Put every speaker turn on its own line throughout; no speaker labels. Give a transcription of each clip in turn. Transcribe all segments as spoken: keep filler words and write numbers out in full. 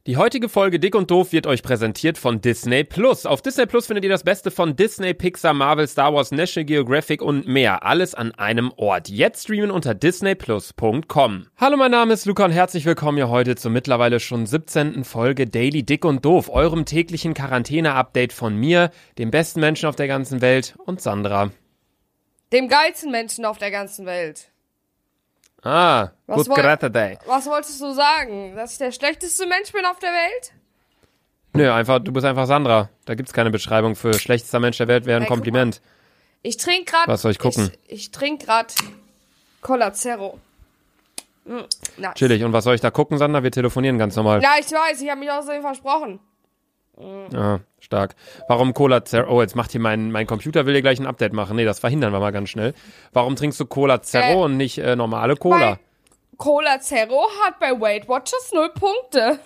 Die heutige Folge Dick und Doof wird euch präsentiert von Disney Plus. Auf Disney Plus findet ihr das Beste von Disney, Pixar, Marvel, Star Wars, National Geographic und mehr. Alles an einem Ort. Jetzt streamen unter disney plus punkt com. Hallo, mein Name ist Luca und herzlich willkommen hier heute zur mittlerweile schon siebzehnten Folge Daily Dick und Doof, eurem täglichen Quarantäne-Update von mir, dem besten Menschen auf der ganzen Welt und Sandra.
Dem geilsten Menschen auf der ganzen Welt.
Ah,
was
gut gerettet, ey.
Was wolltest du sagen? Dass ich der schlechteste Mensch bin auf der Welt?
Nö, einfach, du bist einfach Sandra. Da gibt's keine Beschreibung für schlechtester Mensch der Welt, wäre ein
hey,
Kompliment.
Ich trinke gerade...
Was soll ich gucken?
Ich, ich trinke gerade Cola Zero. Mm, nice.
Chillig. Und was soll ich da gucken, Sandra? Wir telefonieren ganz normal.
Ja, ich weiß. Ich habe mich außerdem versprochen.
Mm. Ah, stark. Warum Cola Zero? Oh, jetzt macht hier mein, mein Computer, will hier gleich ein Update machen. Nee, das verhindern wir mal ganz schnell. Warum trinkst du Cola Zero äh, und nicht äh, normale Cola?
Weil Cola Zero hat bei Weight Watchers null Punkte.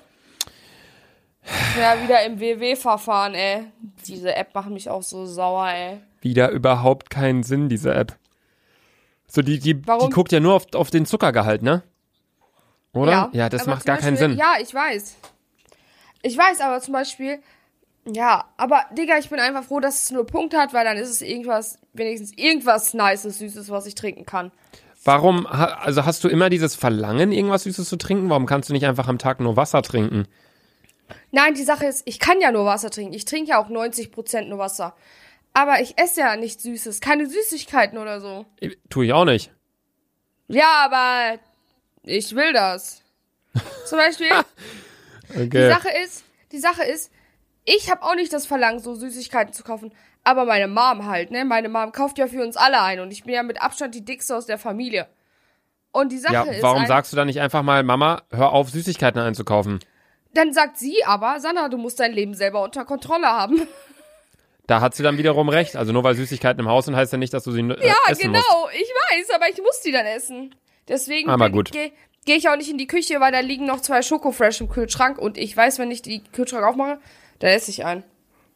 Ja, wieder im W W-Verfahren, ey. Diese App macht mich auch so sauer, ey.
Wieder überhaupt keinen Sinn, diese App. So, die, die, die guckt ja nur auf, auf den Zuckergehalt, ne? Oder? Ja, ja das macht gar
Beispiel,
keinen Sinn.
Ja, ich weiß. Ich weiß, aber zum Beispiel, ja, aber Digga, ich bin einfach froh, dass es nur Punkte hat, weil dann ist es irgendwas, wenigstens irgendwas Nices, Süßes, was ich trinken kann.
Warum, also hast du immer dieses Verlangen, irgendwas Süßes zu trinken? Warum kannst du nicht einfach am Tag nur Wasser trinken?
Nein, die Sache ist, ich kann ja nur Wasser trinken. Ich trinke ja auch neunzig Prozent nur Wasser. Aber ich esse ja nichts Süßes, keine Süßigkeiten oder so.
Tue ich auch nicht.
Ja, aber ich will das. Zum Beispiel...
Okay.
Die Sache ist, die Sache ist, ich habe auch nicht das Verlangen, so Süßigkeiten zu kaufen, aber meine Mom halt, ne? Meine Mom kauft ja für uns alle ein und ich bin ja mit Abstand die dickste aus der Familie. Und die Sache
ja,
ist,
warum
ein,
sagst du dann nicht einfach mal, Mama, hör auf, Süßigkeiten einzukaufen?
Dann sagt sie aber, Sandra, du musst dein Leben selber unter Kontrolle haben.
Da hat sie dann wiederum recht. Also nur weil Süßigkeiten im Haus sind, heißt ja nicht, dass du sie äh,
ja,
essen
genau,
musst.
Ja, genau, ich weiß, aber ich muss die dann essen. Deswegen
aber gut.
gehe geh ich auch nicht in die Küche, weil da liegen noch zwei Schokofresh im Kühlschrank und ich weiß, wenn ich die Kühlschrank aufmache, dann esse ich einen.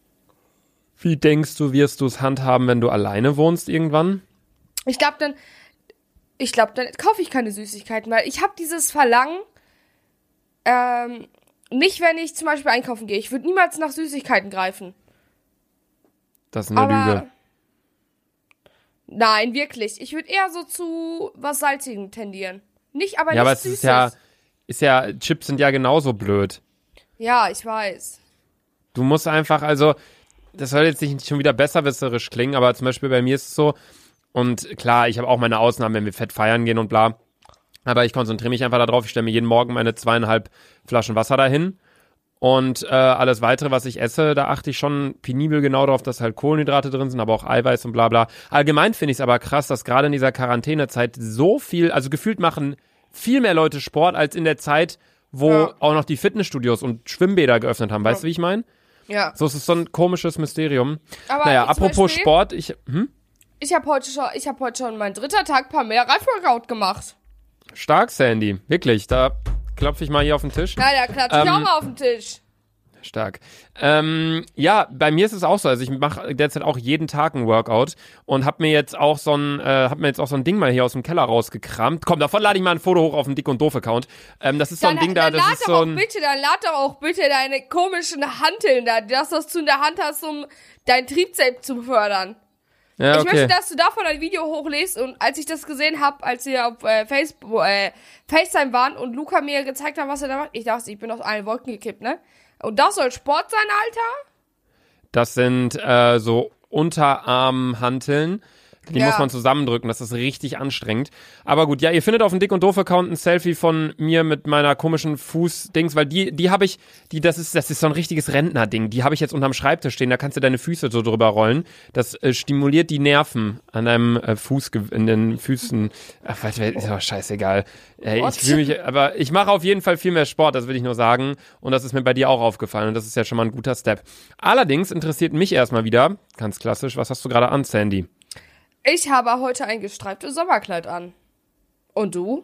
Wie denkst du, wirst du es handhaben, wenn du alleine wohnst irgendwann?
Ich glaube dann, ich glaube dann kaufe ich keine Süßigkeiten, weil ich habe dieses Verlangen, ähm, nicht wenn ich zum Beispiel einkaufen gehe. Ich würde niemals nach Süßigkeiten greifen.
Das ist eine
aber,
Lüge.
Nein, wirklich. Ich würde eher so zu was Salzigem tendieren. Nicht, aber
ja,
nicht
aber es
Süßes.
ist ja, ist ja, Chips sind ja genauso blöd.
Ja, ich weiß.
Du musst einfach, also, das soll jetzt nicht schon wieder besserwisserisch klingen, aber zum Beispiel bei mir ist es so, und klar, ich habe auch meine Ausnahmen, wenn wir fett feiern gehen und bla, aber ich konzentriere mich einfach darauf, ich stelle mir jeden Morgen meine zweieinhalb Flaschen Wasser dahin und äh, alles weitere, was ich esse, da achte ich schon penibel genau darauf, dass halt Kohlenhydrate drin sind, aber auch Eiweiß und bla bla. Allgemein finde ich es aber krass, dass gerade in dieser Quarantänezeit so viel, also gefühlt machen viel mehr Leute Sport als in der Zeit, wo ja. auch noch die Fitnessstudios und Schwimmbäder geöffnet haben. Weißt du, ja. wie ich meine?
Ja.
So, es ist so ein komisches Mysterium.
Aber
naja, apropos
Beispiel,
Sport, ich, hm?
Ich habe heute schon, ich habe heute schon meinen dritter Tag paar mehr Reifworkout gemacht.
Stark, Sandy. Wirklich, da klopfe ich mal hier auf den Tisch.
Ja, da klatsche ich ähm, auch mal auf den Tisch.
Stark. Ähm, ja, bei mir ist es auch so. Also ich mache derzeit auch jeden Tag ein Workout und hab mir jetzt auch so ein, äh, hab mir jetzt auch so ein Ding mal hier aus dem Keller rausgekramt. Komm, davon lade ich mal ein Foto hoch auf den Dick und Doof Account. Ähm, das ist
dann,
so ein Ding da,
dann
das ist so ein.
Bitte, dann lad doch auch bitte deine komischen Hanteln da, das, was du in der Hand hast, um deinen Trizeps zu fördern.
Ja, okay.
Ich möchte, dass du davon ein Video hochlädst und als ich das gesehen habe, als wir auf äh, Facebook, äh, FaceTime waren und Luca mir gezeigt hat, was er da macht, ich dachte, ich bin aus allen Wolken gekippt, ne? Und das soll Sport sein, Alter?
Das sind äh, so Unterarmhanteln. Die
ja.
muss man zusammendrücken, das ist richtig anstrengend. Aber gut, ja, ihr findet auf dem Dick und Doof Account ein Selfie von mir mit meiner komischen Fußdings, weil die, die habe ich, die, das ist, das ist so ein richtiges Rentnerding. Die habe ich jetzt unterm Schreibtisch stehen, da kannst du deine Füße so drüber rollen. Das äh, stimuliert die Nerven an deinem äh, Fuß, in den Füßen. Ach, was, ist doch scheißegal. Ey, ich fühle mich, aber ich mache auf jeden Fall viel mehr Sport, das will ich nur sagen. Und das ist mir bei dir auch aufgefallen und das ist ja schon mal ein guter Step. Allerdings interessiert mich erstmal wieder, ganz klassisch, was hast du gerade an, Sandy?
Ich habe heute ein gestreiftes Sommerkleid an. Und du?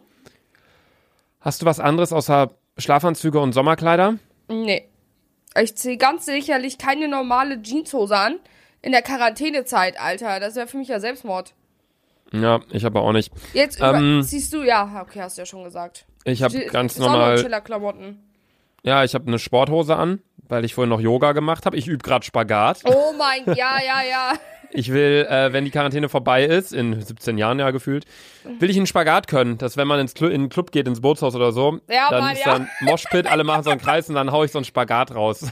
Hast du was anderes außer Schlafanzüge und Sommerkleider?
Nee. Ich ziehe ganz sicherlich keine normale Jeanshose an. In der Quarantänezeit, Alter. Das wäre für mich ja Selbstmord.
Ja, ich aber auch nicht.
Jetzt
ähm,
über- ziehst du, ja, okay, hast du ja schon gesagt.
Ich habe ganz
ist auch
normal...
noch Chiller-Klamotten.
Ja, ich habe eine Sporthose an, weil ich vorhin noch Yoga gemacht habe. Ich übe gerade Spagat.
Oh mein, ja, ja, ja.
Ich will, äh, wenn die Quarantäne vorbei ist, in siebzehn Jahren ja gefühlt, will ich einen Spagat können, dass wenn man ins Cl- in den Club geht, ins Bootshaus oder so,
Ja,
dann
Mann,
ist
ja.
dann Moshpit, alle machen so einen Kreis und dann hau ich so einen Spagat raus.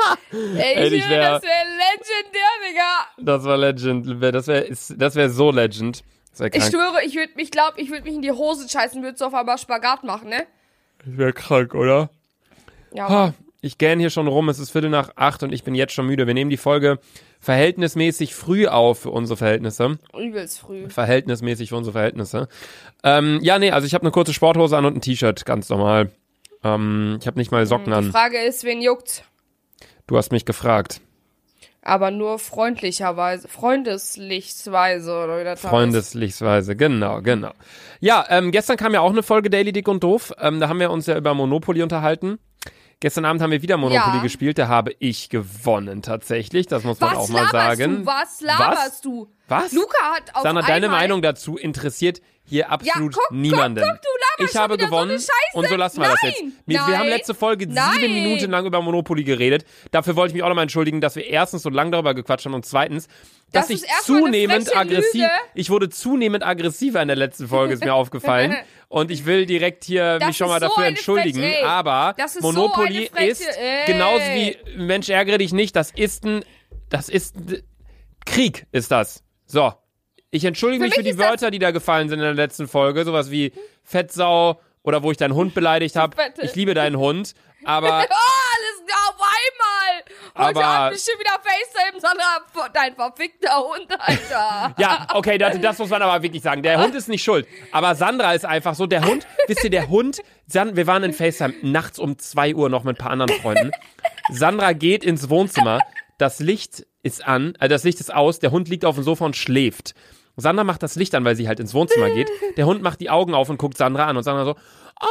Ey,
Ey,
ich
ich
schwöre,
wär-
das wäre legendär, Digga.
Das war legend. Das wäre das wär so legend. Das wär
Ich
krank.
schwöre, ich würde mich, glaub, ich würde mich in die Hose scheißen, würde so auf einmal Spagat machen, ne?
Das wäre krank, oder?
Ja,
Ha, ich gähn hier schon rum, es ist Viertel nach acht und ich bin jetzt schon müde. Wir nehmen die Folge verhältnismäßig früh auf für unsere Verhältnisse.
übelst früh.
Verhältnismäßig für unsere Verhältnisse. Ähm, ja, nee, also ich habe eine kurze Sporthose an und ein T-Shirt, ganz normal. Ähm, ich habe nicht mal Socken
Die
an.
Frage ist, wen juckt's?
Du hast mich gefragt.
Aber nur freundlicherweise, freundeslichsweise, oder wie das heißt.
Freundeslichsweise, genau, genau. Ja, ähm, gestern kam ja auch eine Folge Daily Dick und Doof. Ähm, da haben wir uns ja über Monopoly unterhalten. Gestern Abend haben wir wieder Monopoly
Ja.
gespielt. Da habe ich gewonnen, tatsächlich. Das muss man
Was
auch mal
laberst
sagen.
du? Was laberst du?
Was?
Luca hat auf
Sandra, deine
einmal...
Meinung dazu interessiert hier absolut
Ja, guck,
niemanden.
guck, guck, du laberst
ich habe
schon wieder
gewonnen
so eine Scheiße.
und so lassen wir das
Nein,
jetzt. Wir, wir
nein,
haben letzte Folge
nein.
sieben Minuten lang über Monopoly geredet. Dafür wollte ich mich auch nochmal entschuldigen, dass wir erstens so lange darüber gequatscht haben und zweitens, dass
Das
ich
ist erstmal eine
zunehmend
freche
aggressiv,
Lüge.
ich wurde zunehmend aggressiver in der letzten Folge, ist mir aufgefallen. Und ich will direkt hier
Das
mich schon
ist
mal
so
dafür
eine
entschuldigen.
Freche, ey.
aber
Das ist so
Monopoly
eine Freche,
ist
ey.
genauso wie Mensch, ärgere dich nicht, das ist ein, das ist ein Krieg, ist das. So. Ich entschuldige
Für
mich für
mich
die
ist das-
Wörter, die da gefallen sind in der letzten Folge. Sowas wie Fettsau oder wo ich deinen Hund beleidigt habe.
Fette.
Ich liebe deinen Hund. Aber
Oh, alles klar, auf einmal. Heute
Aber-
hat bestimmt wieder FaceTime, Sandra, dein verfickter Hund, Alter.
ja, okay, das, das muss man aber wirklich sagen. Der Hund ist nicht schuld. Aber Sandra ist einfach so. Der Hund, wisst ihr, der Hund, San, wir waren in FaceTime nachts um zwei Uhr noch mit ein paar anderen Freunden. Sandra geht ins Wohnzimmer. Das Licht ist an, also das Licht ist aus. Der Hund liegt auf dem Sofa und schläft. Sandra macht das Licht an, weil sie halt ins Wohnzimmer geht. Der Hund macht die Augen auf und guckt Sandra an und Sandra so,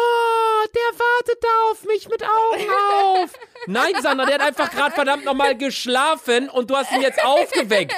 oh, der wartet da auf mich mit Augen auf. Nein, Sandra, der hat einfach gerade verdammt nochmal geschlafen und du hast ihn jetzt aufgeweckt.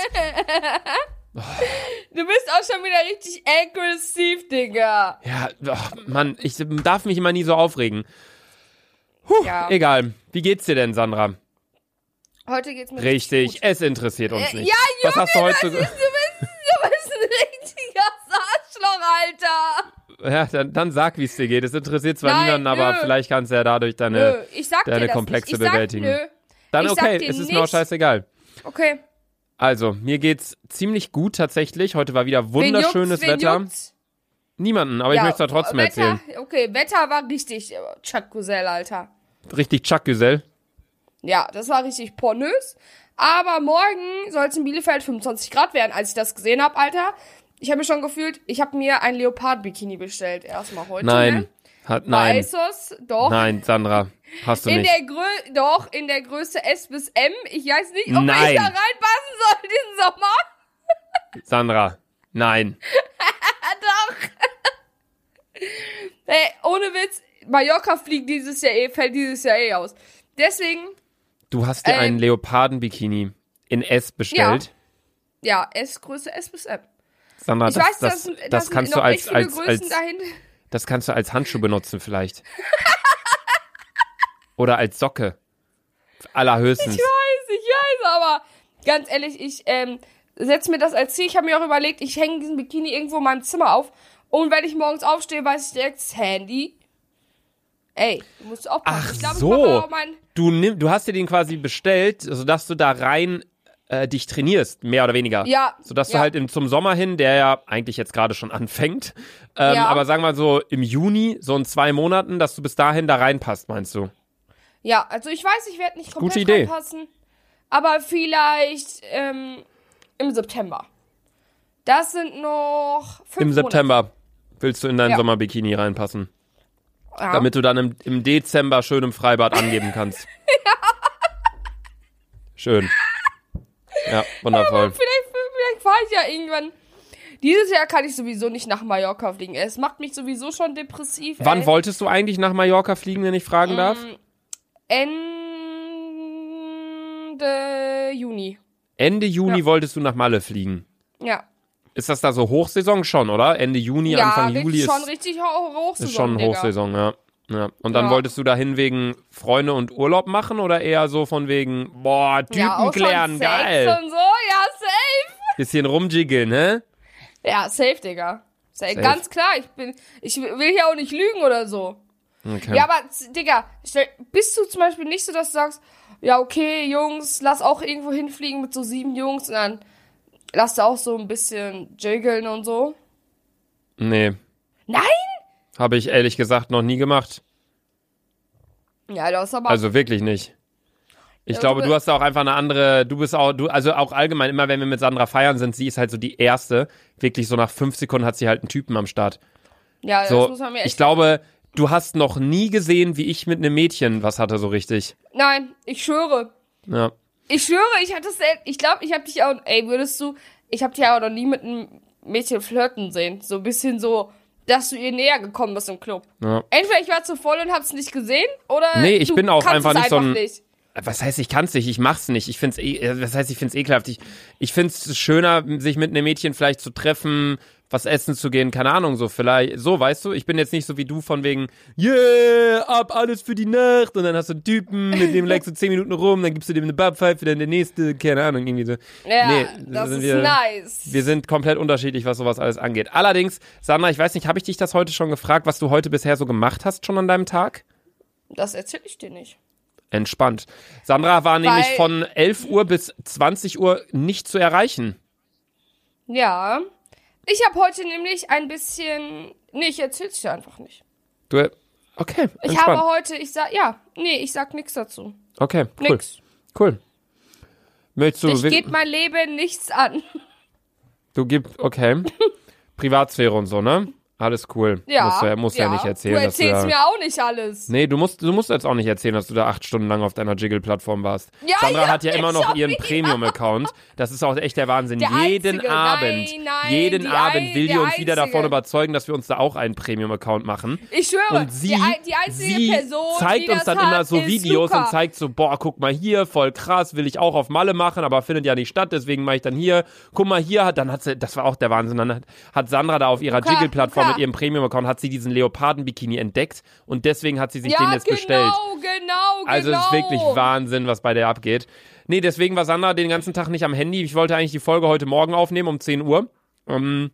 Du bist auch schon wieder richtig aggressiv, Digga.
Ja, oh, Mann, ich darf mich immer nie so aufregen. Puh,
Ja.
egal. Wie geht's dir denn, Sandra?
Heute geht's mir
Richtig,
gut.
es interessiert uns
Äh,
nicht.
ja,
Was hast du
Junge,
heute
das ist, du, bist, du bist ein richtiger Arschloch, Alter.
Ja, dann, dann sag, wie es dir geht. Es interessiert zwar
Nein,
niemanden, aber
nö.
vielleicht kannst du ja dadurch deine,
Nö, ich sag
deine
dir das
Komplexe
nicht. Ich sag,
bewältigen.
Nö.
Dann
ich sag
okay,
dir
es ist mir auch
nicht.
scheißegal.
Okay.
Also, mir geht's ziemlich gut tatsächlich. Heute war wieder
Wen
wunderschönes
juckt's, wen
Wetter.
juckt's?
Niemanden, aber ich
Ja,
möchte es trotzdem
Wetter,
erzählen.
Okay, Wetter war richtig äh, Chuck-Gusell, Alter.
Richtig Chuck Güsell.
Ja, das war richtig pornös. Aber morgen soll es in Bielefeld fünfundzwanzig Grad werden, als ich das gesehen habe, Alter. Ich habe mir schon gefühlt, ich habe mir ein Leopard-Bikini bestellt. Erstmal heute.
Nein,
Ne?
hat,
Bei
nein,
ASOS, doch.
nein, Sandra, hast du
in
nicht.
der Grö doch, in der Größe S bis M. Ich weiß nicht, ob
Nein.
ich da reinpassen soll diesen Sommer.
Sandra, nein.
Doch. Ey, ohne Witz, Mallorca fliegt dieses Jahr eh, fällt dieses Jahr eh aus. Deswegen,
Du hast dir
Ähm,
einen Leoparden-Bikini in S bestellt.
ja, S, Größe S bis M.
Sandra,
Ich
das,
weiß,
das,
das, sind-
das,
das sind
kannst
noch
du
echt
als,
viele
als,
Größen
als,
dahin.
das kannst du als Handschuh benutzen vielleicht. Oder als Socke. Allerhöchstens.
Ich weiß, ich weiß, aber ganz ehrlich, ich ähm, setze mir das als Ziel. Ich habe mir auch überlegt, ich hänge diesen Bikini irgendwo in meinem Zimmer auf. Und wenn ich morgens aufstehe, weiß ich direkt, das Handy. Ey, du musst aufpassen.
Ach
ich glaub,
so.
Ich mach auch mein,
Du, nimm, du hast dir den quasi bestellt, sodass du da rein äh, dich trainierst, mehr oder weniger.
Ja,
Sodass du
ja.
halt im, zum Sommer hin, der ja eigentlich jetzt gerade schon anfängt, ähm,
Ja.
aber sagen wir mal so im Juni, so in zwei Monaten, dass du bis dahin da reinpasst, meinst du?
ja, also ich weiß, ich werde nicht komplett
Gute Idee.
reinpassen. Aber vielleicht ähm, im September. Das sind noch fünf
Im September willst du in dein
Ja.
Sommerbikini reinpassen.
Monate. Ja.
Damit du dann im, im Dezember schön im Freibad angeben kannst. Schön. Ja, wundervoll.
Vielleicht, vielleicht fahre ich ja irgendwann. Dieses Jahr kann ich sowieso nicht nach Mallorca fliegen. Es macht mich sowieso schon depressiv.
Wann
ey.
wolltest du eigentlich nach Mallorca fliegen, wenn ich fragen darf?
Ende Juni.
Ende Juni
Ja.
wolltest du nach Malle fliegen.
Ja.
Ist das da so Hochsaison schon, oder? Ende Juni,
Ja,
Anfang
richtig,
Juli
schon
ist,
richtig ho Hochsaison,
ist schon
Digga.
Hochsaison, ja. Ja. Und dann
Ja.
wolltest du dahin wegen Freunde und Urlaub machen oder eher so von wegen, boah, Typen
Ja, auch
klären,
schon Sex
geil.
und so, ja, safe.
Bisschen rumjiggeln, ne?
Ja, safe, Digga. Safe.
Safe.
Ganz klar, ich bin, ich will hier auch nicht lügen oder so.
Okay.
Ja, aber, Digga, stell, bist du zum Beispiel nicht so, dass du sagst, ja, okay, Jungs, lass auch irgendwo hinfliegen mit so sieben Jungs und dann lass du auch so ein bisschen jiggeln und so?
Nee,
Nein?
habe ich ehrlich gesagt noch nie gemacht.
Ja, das ist aber...
Also wirklich nicht. Ich
Ja,
glaube,
du-
du hast auch einfach eine andere, du bist auch, du, also auch allgemein, immer wenn wir mit Sandra feiern sind, sie ist halt so die Erste. Wirklich so nach fünf Sekunden hat sie halt einen Typen am Start.
ja, das
So,
muss man mir echt...
ich glaube, du hast noch nie gesehen, wie ich mit einem Mädchen was hatte, so richtig.
Nein, ich schwöre.
Ja.
Ich schwöre, ich hatte selten... Ich glaube, ich habe dich auch... Ey, würdest du... Ich habe dich auch noch nie mit einem Mädchen flirten sehen. So ein bisschen so, dass du ihr näher gekommen bist im Club.
Ja.
Entweder ich war zu voll und hab's nicht gesehen, oder
Nee, ich
du
bin auch
kannst
einfach
es
nicht so ein-
nicht.
Was heißt, ich kann's nicht, ich mach's nicht. Ich find's eh, äh, was heißt, ich find's ekelhaft. Ich, ich find's schöner, sich mit einem Mädchen vielleicht zu treffen, was essen zu gehen, keine Ahnung, so vielleicht, so, weißt du? Ich bin jetzt nicht so wie du von wegen, yeah, ab alles für die Nacht und dann hast du einen Typen, mit dem legst du zehn Minuten rum, dann gibst du dem eine Babpfeife, dann der nächste, keine Ahnung, irgendwie so.
Ja,
Nee,
das
sind
ist
wir-
nice.
Wir sind komplett unterschiedlich, was sowas alles angeht. Allerdings, Sandra, ich weiß nicht, habe ich dich das heute schon gefragt, was du heute bisher so gemacht hast, schon an deinem Tag?
Das erzähle ich dir nicht.
Entspannt. Sandra war nämlich
Weil-
von elf Uhr bis zwanzig Uhr nicht zu erreichen.
Ja. Ich habe heute nämlich ein bisschen... Nee, ich erzähl's dir einfach nicht.
Du, okay,
Ich
entspannt.
habe heute... Ich sag... Ja, nee, ich sag nichts dazu.
Okay, cool.
Nix.
Cool. Möchtest du,
Dich
wi-
geht mein Leben nichts an.
du gibst, okay. Privatsphäre und so, ne? Alles cool.
Ja.
Musst du ja, musst ja. nicht erzählen,
Du
dass du
erzählst
da,
mir auch nicht alles.
Nee, du musst, du musst jetzt auch nicht erzählen, dass du da acht Stunden lang auf deiner Jiggle-Plattform warst.
Ja,
Sandra
ja,
hat ja immer noch
schon
ihren
wieder.
Premium-Account. Das ist auch echt der Wahnsinn.
Der
jeden
einzige.
Abend,
Nein, nein,
jeden
die
Abend
ein-
will die
der
uns wieder
einzige.
davon überzeugen, dass wir uns da auch einen Premium-Account machen.
Ich schwöre,
Und sie,
die, ein- die einzige
sie
Person,
zeigt
die
uns
das
dann immer
hat,
so
ist
Videos
Luca.
und zeigt so, boah, guck mal hier, voll krass, will ich auch auf Malle machen, aber findet ja nicht statt, deswegen mache ich dann hier. Guck mal hier, hat, dann hat sie, das war auch der Wahnsinn, dann hat, hat Sandra da auf ihrer
Luca,
Jiggle-Plattform
Luca.
mit ihrem Premium-Account, hat sie diesen Leoparden-Bikini entdeckt und deswegen hat sie sich
ja,
den jetzt
genau,
bestellt.
genau,
Also es
genau.
ist wirklich Wahnsinn, was bei der abgeht. Nee, deswegen war Sandra den ganzen Tag nicht am Handy. Ich wollte eigentlich die Folge heute Morgen aufnehmen um zehn Uhr. Um,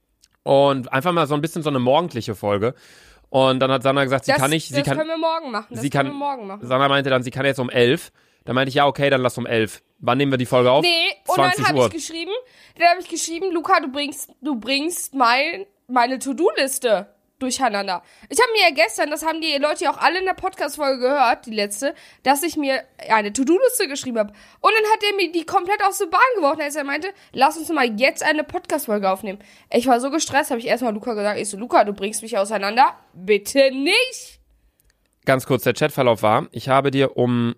und einfach mal so ein bisschen so eine morgendliche Folge. Und dann hat Sandra gesagt, sie
Das,
kann nicht, sie
das
kann,
können wir morgen machen. Das
sie
können
kann,
wir morgen machen.
Sandra meinte dann, sie kann jetzt um elf. Dann meinte ich, ja, okay, dann lass um elf. Wann nehmen wir die Folge auf?
Nee, und dann
zwanzig
habe
Uhr.
ich geschrieben, dann habe ich geschrieben, Luca, du bringst, du bringst mein, meine To-Do-Liste durcheinander. Ich habe mir ja gestern, das haben die Leute ja auch alle in der Podcast-Folge gehört, die letzte, dass ich mir eine To-Do-Liste geschrieben habe. Und dann hat er mir die komplett aus der Bahn geworfen, als er meinte, lass uns mal jetzt eine Podcast-Folge aufnehmen. Ich war so gestresst, habe ich erstmal Luca gesagt, ich so, Luca, du bringst mich auseinander? Bitte nicht!
Ganz kurz, der Chatverlauf war, ich habe dir um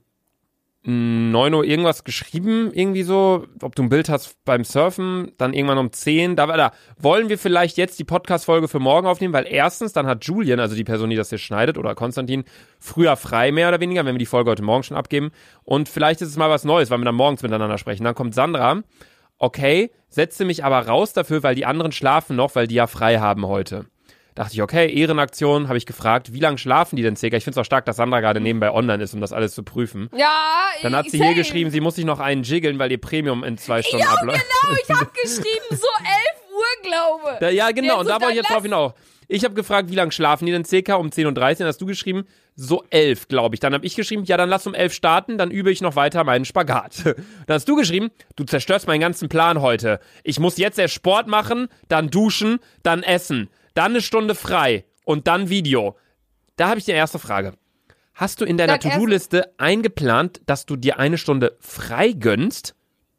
neun Uhr irgendwas geschrieben, irgendwie so, ob du ein Bild hast beim Surfen, dann irgendwann um zehn, da war da, wollen wir vielleicht jetzt die Podcast-Folge für morgen aufnehmen, weil erstens, dann hat Julian, also die Person, die das hier schneidet, oder Konstantin, früher frei, mehr oder weniger, wenn wir die Folge heute Morgen schon abgeben, und vielleicht ist es mal was Neues, weil wir dann morgens miteinander sprechen. Dann kommt Sandra, okay, setze mich aber raus dafür, weil die anderen schlafen noch, weil die ja frei haben heute. Dachte ich, okay, Ehrenaktion, habe ich gefragt, wie lange schlafen die denn circa? Ich finde es auch stark, dass Sandra gerade nebenbei online ist, um das alles zu prüfen.
Ja,
Dann hat sie
same.
hier geschrieben, sie muss sich noch einen jiggeln, weil ihr Premium in zwei Stunden
Ja,
abläuft.
genau, ich habe geschrieben, so elf Uhr, glaube.
Da, ja, genau,
Ja,
und
so,
da wollte ich jetzt
dann
drauf hinaus. Ich habe gefragt, wie lange schlafen die denn circa? Um zehn Uhr dreißig, dann hast du geschrieben, so elf, glaube ich. Dann habe ich geschrieben, ja, dann lass um elf starten, dann übe ich noch weiter meinen Spagat. Dann hast du geschrieben, du zerstörst meinen ganzen Plan heute. Ich muss jetzt erst Sport machen, dann duschen, dann essen, dann eine Stunde frei und dann Video. Da habe ich die erste Frage. Hast du in deiner
Sag erst-
To-Do-Liste eingeplant, dass du dir eine Stunde frei gönnst?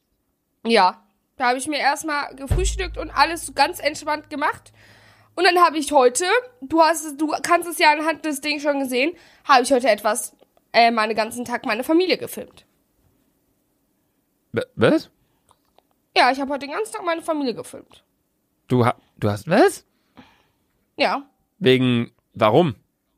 Ja, da habe ich mir erstmal gefrühstückt und alles so ganz entspannt gemacht. Und dann habe ich heute, du hast es, du kannst es ja anhand des Dings schon gesehen, habe ich heute etwas, äh, meine ganzen Tag meine Familie gefilmt.
W- Was?
Ja, ich habe heute den ganzen Tag meine Familie gefilmt.
Du, ha du hast was?
Ja,
Wegen, warum?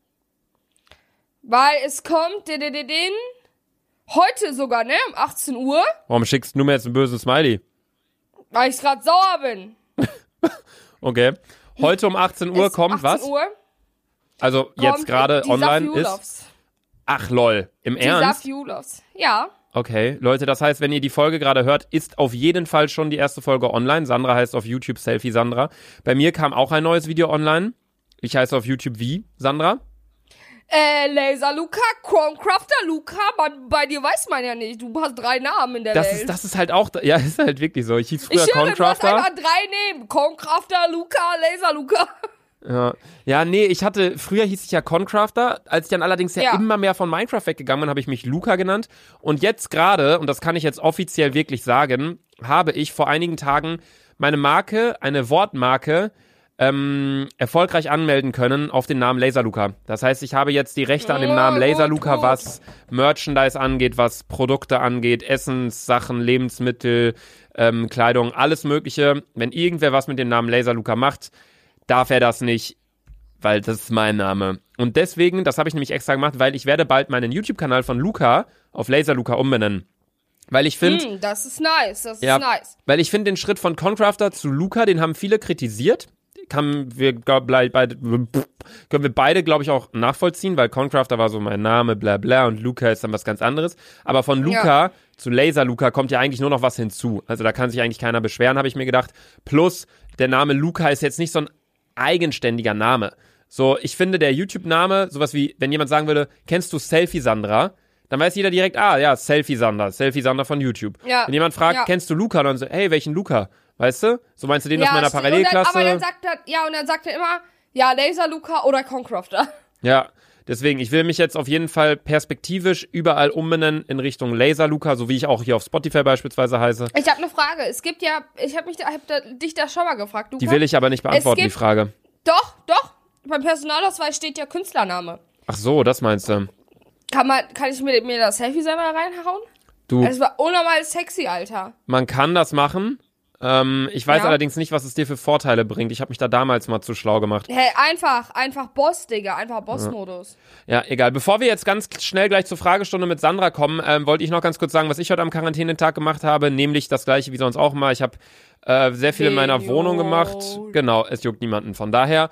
weil es kommt, din, din, din, din, heute sogar, ne, um achtzehn Uhr,
Warum schickst du mir jetzt einen bösen Smiley?
weil ich gerade sauer bin.
Okay. Heute um achtzehn Uhr
Ist
kommt was?
achtzehn Uhr.
Also
Kommt
jetzt gerade
die
online
Safjulovs.
ist... Ach lol, im
Die
Ernst?
Safjulovs. Ja.
Okay, Leute, das heißt, wenn ihr die Folge gerade hört, ist auf jeden Fall schon die erste Folge online. Sandra heißt auf YouTube Selfie Sandra. Bei mir kam auch ein neues Video online. Ich heiße auf YouTube wie Sandra?
Äh, Laser Luca, Chromecrafter Luca, man, bei dir weiß man ja nicht. Du hast drei Namen in der
Das
Welt.
ist, das ist halt auch, ja, ist halt wirklich so. Ich hieß früher
ich höre, du hast
Corncrafter.
einfach drei Namen. Chromecrafter Luca, Laser Luca.
Ja. ja, nee, ich hatte, früher hieß ich ja Concrafter, als ich dann allerdings ja,
Ja.
immer mehr von Minecraft weggegangen bin, habe ich mich Luca genannt. Und jetzt gerade, und das kann ich jetzt offiziell wirklich sagen, habe ich vor einigen Tagen meine Marke, eine Wortmarke, ähm, erfolgreich anmelden können auf den Namen Laser Luca. Das heißt, ich habe jetzt die Rechte an dem
Oh,
Namen Laser
gut,
Luca,
gut.
was Merchandise angeht, was Produkte angeht, Essenssachen, Lebensmittel, ähm, Kleidung, alles Mögliche. Wenn irgendwer was mit dem Namen Laser Luca macht, darf er das nicht, weil das ist mein Name. Und deswegen, das habe ich nämlich extra gemacht, weil ich werde bald meinen YouTube-Kanal von Luca auf Laser Luca umbenennen. Weil ich finde,
Hm, das ist nice, das ist
ja,
nice.
weil ich finde den Schritt von Concrafter zu Luca, den haben viele kritisiert. Kann wir glaub, beide, können wir beide, glaube ich, auch nachvollziehen, weil Concrafter war so mein Name, bla bla, und Luca ist dann was ganz anderes. Aber von Luca
Ja.
zu Laser Luca kommt ja eigentlich nur noch was hinzu. Also da kann sich eigentlich keiner beschweren, habe ich mir gedacht. Plus, der Name Luca ist jetzt nicht so ein eigenständiger Name. So, ich finde, der YouTube-Name, sowas wie, wenn jemand sagen würde, kennst du Selfie Sandra? Dann weiß jeder direkt, ah, ja, Selfie Sandra, Selfie Sandra von YouTube.
Ja.
Wenn jemand fragt,
Ja.
kennst du Luca? Dann so, hey, welchen Luca? Weißt du? So meinst du den aus meiner
stimmt.
Parallelklasse?
Und dann, aber dann sagt er, ja, und dann sagt er immer, ja, Laser Luca oder Concrafter.
Ja, deswegen, ich will mich jetzt auf jeden Fall perspektivisch überall umbenennen in Richtung Laser Luca, so wie ich auch hier auf Spotify beispielsweise heiße.
Ich habe eine Frage. Es gibt ja, ich habe mich da, hab da, dich da schon mal gefragt, Luca.
Die will ich aber nicht beantworten,
Es
die
gibt-
Frage.
Doch, doch. Beim Personalausweis steht ja Künstlername.
Ach so, das meinst du.
Kann man, kann ich mir, mir das Selfie selber reinhauen?
Du,
Es war unnormal sexy, Alter.
man kann das machen. Ähm, ich weiß
Ja.
allerdings nicht, was es dir für Vorteile bringt. Ich habe mich da damals mal zu schlau gemacht.
Hey, einfach, einfach Boss, Digga. Einfach Boss-Modus.
Ja, egal. Bevor wir jetzt ganz schnell gleich zur Fragestunde mit Sandra kommen, ähm, wollte ich noch ganz kurz sagen, was ich heute am Quarantänetag gemacht habe, nämlich das gleiche wie sonst auch immer. Ich habe äh, sehr viel in meiner
Wen
Wohnung gemacht.
juckt?
Genau, es juckt niemanden. Von daher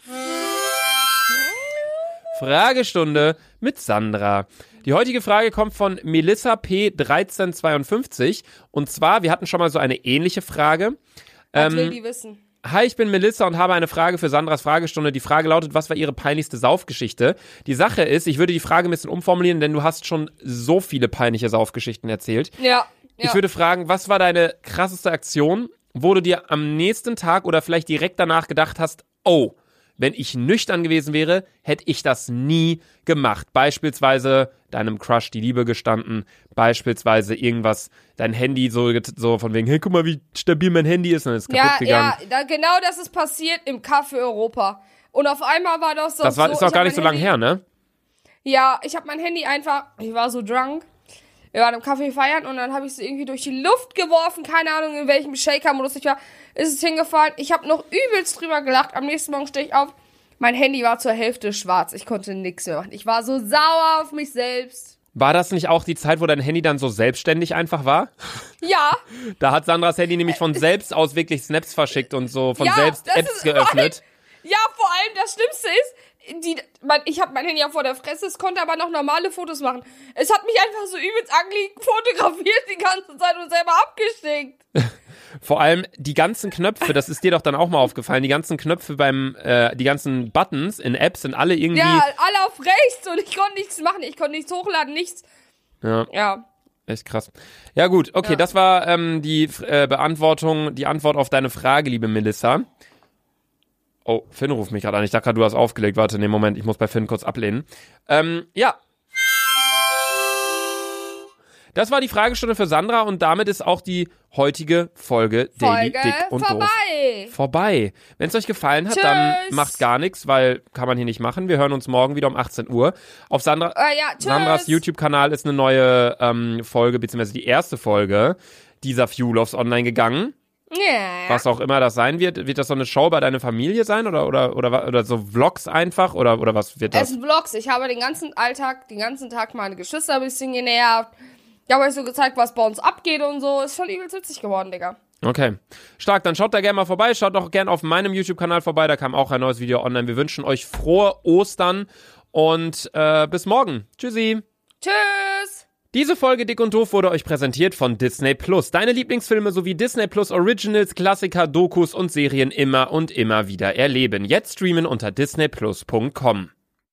Fragestunde mit Sandra. Die heutige Frage kommt von Melissa P dreizehn zweiundfünfzig und zwar, wir hatten schon mal so eine ähnliche Frage.
Was will
Ähm,
die wissen?
Hi, ich bin Melissa und habe eine Frage für Sandras Fragestunde. Die Frage lautet, was war ihre peinlichste Saufgeschichte? Die Sache ist, ich würde die Frage ein bisschen umformulieren, denn du hast schon so viele peinliche Saufgeschichten erzählt.
Ja. ja.
Ich würde fragen, was war deine krasseste Aktion, wo du dir am nächsten Tag oder vielleicht direkt danach gedacht hast, oh, wenn ich nüchtern gewesen wäre, hätte ich das nie gemacht. Beispielsweise deinem Crush die Liebe gestanden, beispielsweise irgendwas, dein Handy so, so von wegen, hey, guck mal, wie stabil mein Handy ist, und dann ist es kaputt
Ja,
gegangen.
ja, da, genau das ist passiert im Café Europa. Und auf einmal war das so.
Das war,
so,
ist doch
ich
gar
hab
nicht so
mein
lange
Handy,
her, ne?
Ja, ich habe mein Handy einfach, ich war so drunk. Wir waren im Café feiern und dann habe ich es irgendwie durch die Luft geworfen, keine Ahnung in welchem Shaker-Modus ich war, ist es hingefallen. Ich habe noch übelst drüber gelacht. Am nächsten Morgen stehe ich auf, mein Handy war zur Hälfte schwarz. Ich konnte nichts mehr machen. Ich war so sauer auf mich selbst.
War das nicht auch die Zeit, wo dein Handy dann so selbstständig einfach war?
Ja,
Da hat Sandras Handy nämlich von selbst aus wirklich Snaps verschickt und so von
Ja,
selbst
das
Apps
ist
geöffnet.
ja, vor allem das Schlimmste ist, die, mein, ich habe mein Handy ja vor der Fresse, es konnte aber noch normale Fotos machen. Es hat mich einfach so übelst ugly fotografiert die ganze Zeit und selber abgeschickt.
Vor allem die ganzen Knöpfe, das ist dir doch dann auch mal aufgefallen, die ganzen Knöpfe beim, äh, die ganzen Buttons in Apps sind alle irgendwie...
Ja, alle auf rechts und ich konnte nichts machen, ich konnte nichts hochladen, nichts.
Ja.
Ja.
Echt krass. Ja gut, okay,
Ja.
das war ähm, die äh, Beantwortung, die Antwort auf deine Frage, liebe Melissa. Oh, Finn ruft mich gerade an. Ich dachte gerade, du hast aufgelegt. Warte, nee, Moment, ich muss bei Finn kurz ablehnen. Ähm, ja. Das war die Fragestunde für Sandra und damit ist auch die heutige Folge Daily
Folge
Dick und
vorbei.
Doof vorbei. Wenn es euch gefallen hat, dann
Tschüss.
macht gar nichts, weil kann man hier nicht machen. Wir hören uns morgen wieder um achtzehn Uhr. Auf Sandra,
Äh, ja, tschüss.
Sandras YouTube-Kanal ist eine neue ähm, Folge, beziehungsweise die erste Folge dieser Fueloffs online gegangen.
Ja.
Was auch immer das sein wird. Wird das so eine Show bei deiner Familie sein oder oder oder, oder so Vlogs einfach oder oder was wird
Es
das?
sind Vlogs. Ich habe den ganzen Alltag, den ganzen Tag meine Geschwister ein bisschen genervt. Ich habe euch so gezeigt, was bei uns abgeht und so. Ist schon übelst witzig geworden, Digga.
Okay, stark. Dann schaut da gerne mal vorbei. Schaut auch gerne auf meinem YouTube-Kanal vorbei. Da kam auch ein neues Video online. Wir wünschen euch frohe Ostern und äh, bis morgen. Tschüssi.
Tschüss.
Diese Folge Dick und Doof wurde euch präsentiert von Disney Plus. Deine Lieblingsfilme sowie Disney Plus Originals, Klassiker, Dokus und Serien immer und immer wieder erleben. Jetzt streamen unter disney plus punkt com.